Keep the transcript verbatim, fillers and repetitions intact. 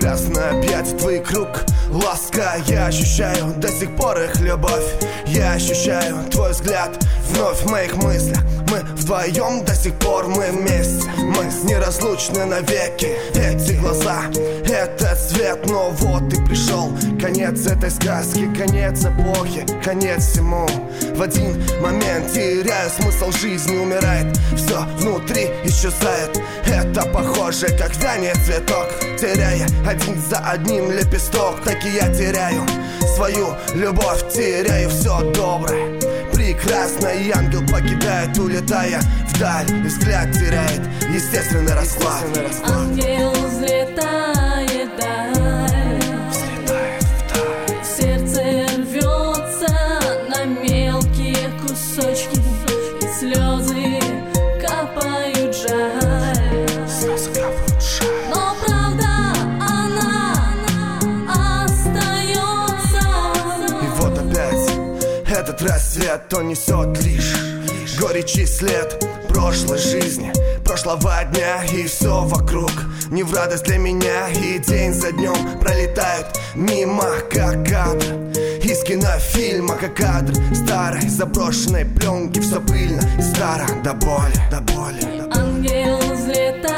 Прекрасно объять твой круг, ласка. Я ощущаю до сих пор их любовь. Я ощущаю твой взгляд вновь в моих мыслях. Мы вдвоем до сих пор, мы вместе. Мы неразлучны навеки. Эти глаза, этот свет. Но вот и пришел конец этой сказки, конец эпохи, конец всему. В один момент теряю смысл жизни, умирает все внутри, исчезает. Это похоже, как вянет цветок, теряя один за одним лепесток. Так и я теряю свою любовь, теряю все доброе. Прекрасный ангел покидает, улетая вдаль, и взгляд теряет естественный расклад. Ангел взлетает вдаль, Взлетает вдаль. сердце рвется на мелкие кусочки, и слезы капают жаль. Слезы капают жаль. Но правда она остается. И вот опять этот рассвет, он несет лишь горечи след прошлой жизни, прошлого дня. И все вокруг не в радость для меня. И день за днем пролетают мимо, как кадр из кинофильма, как кадр старой заброшенной пленки. Все пыльно и старо до боли, до боли, до боли. Ангел взлетает